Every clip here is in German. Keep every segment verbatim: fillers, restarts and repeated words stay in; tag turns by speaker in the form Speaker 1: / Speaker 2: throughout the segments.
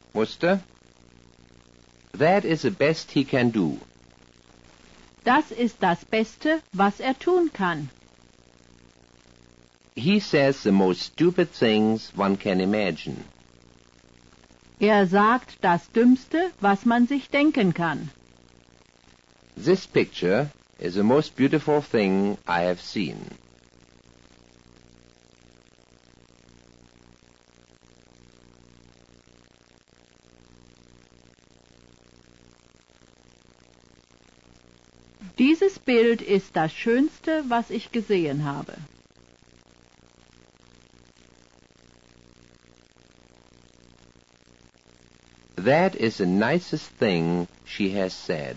Speaker 1: Musste. That is the best he can do.
Speaker 2: Das ist das Beste, was er tun kann.
Speaker 1: He says the most stupid things one can imagine.
Speaker 2: Er sagt das Dümmste, was man sich denken kann.
Speaker 1: This picture is the most beautiful thing I have seen.
Speaker 2: Dieses Bild ist das Schönste, was ich gesehen habe.
Speaker 1: That is the nicest thing she has said.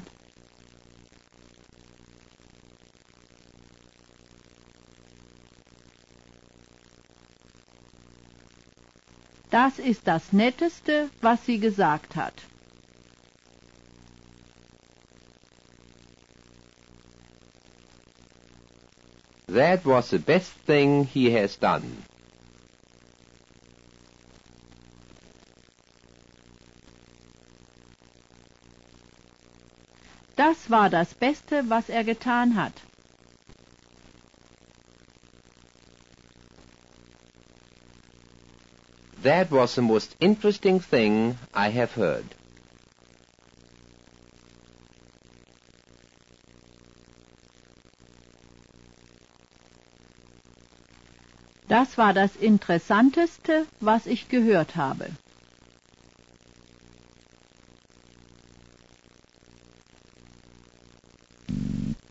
Speaker 2: Das ist das Netteste, was sie gesagt hat.
Speaker 1: That was the best thing he has done.
Speaker 2: Das war das Beste, was er getan hat.
Speaker 1: That was the most interesting thing I have heard.
Speaker 2: Das war das Interessanteste, was ich gehört habe.